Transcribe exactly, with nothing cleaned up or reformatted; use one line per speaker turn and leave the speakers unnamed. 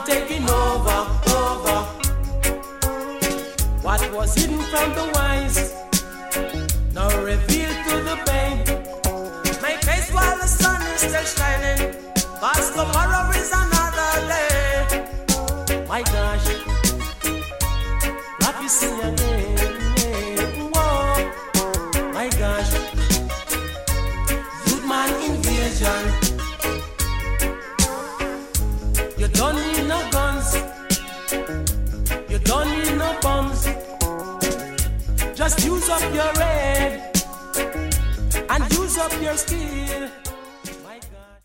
man taking over, over. What was hidden from the wise, now revealed to the babe. Make haste while the sun is still shining, cause tomorrow is another day. My gosh, what you see again, whoa. My gosh, youth man invasion. You don't need no guns, you don't need no bombs. Just use up your head and use up your skill.